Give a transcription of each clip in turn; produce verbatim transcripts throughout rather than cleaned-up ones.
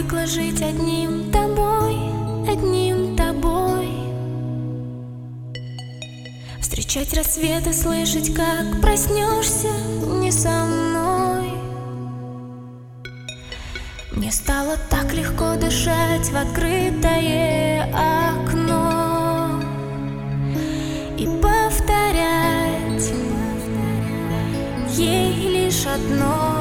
привыкла жить одним тобой, одним тобой. Встречать рассветы, слышать, как проснешься не со мной. Мне стало так легко дышать в открытое окно и повторять ей лишь одно.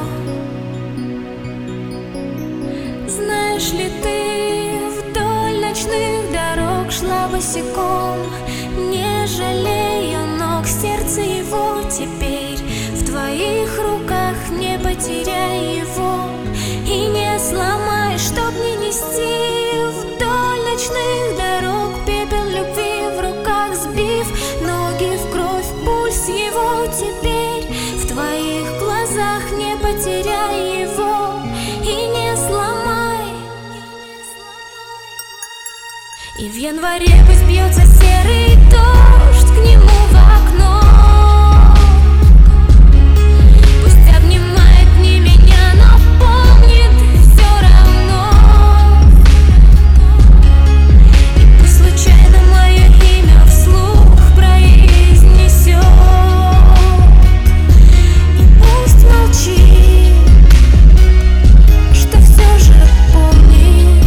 Знаешь ли, ты вдоль ночных дорог шла босиком, не жалея ног, сердце его теперь в твоих руках. Не потеряй его и не сломай, чтоб не нести вдоль ночных дорог пепел любви в руках, сбив ноги в кровь, пульс его теперь в твоих глазах. Не потеряй его и не сломай. И в январе пусть бьется серый дождь к нему в окно. Пусть обнимает не меня, но помнит все равно. И пусть случайно мое имя вслух произнесет, и пусть молчит, что все же помнит.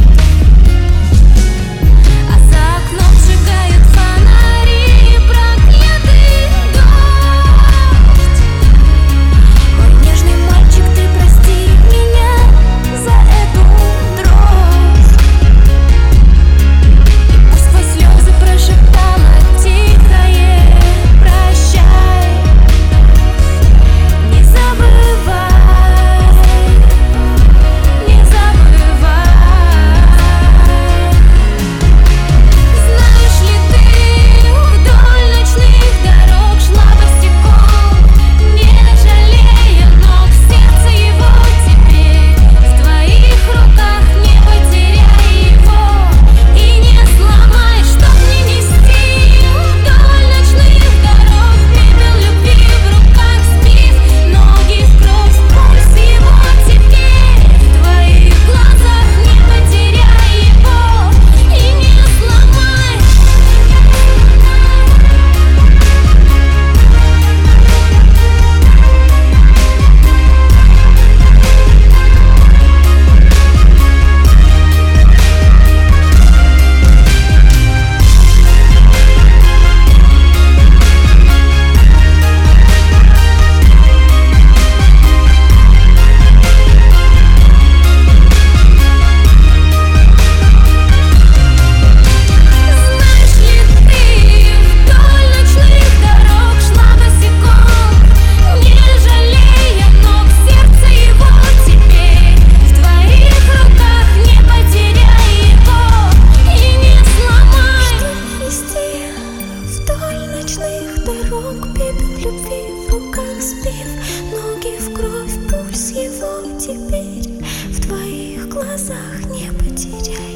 А за окном сжигают фонари, проклятый дождь. Мой нежный мальчик, ты прости меня за эту дрожь. И пусть сквозь слезы прошептала тихое прощай. Не забывай, не забывай. Знаешь ли, ты вдоль ночных дорог шла босиком, не жалея ног, сердце его теперь в твоих руках. Не потеряй его и не сломай, чтоб не нести вдоль ночных дорог пепел любви в руках, сбив ноги в кровь, пульс его теперь в твоих глазах. Не потеряй его и не сломай. Знаешь ли, ты вдоль ночных дорог шла босиком, не жалея ног, сердце его теперь в твоих руках. Не потеряй его и не сломай. Чтоб нести вдоль ночных дорог пепел любви в руках, сбив ноги в кровь, пульс его теперь в твоих глазах. Не потеряй.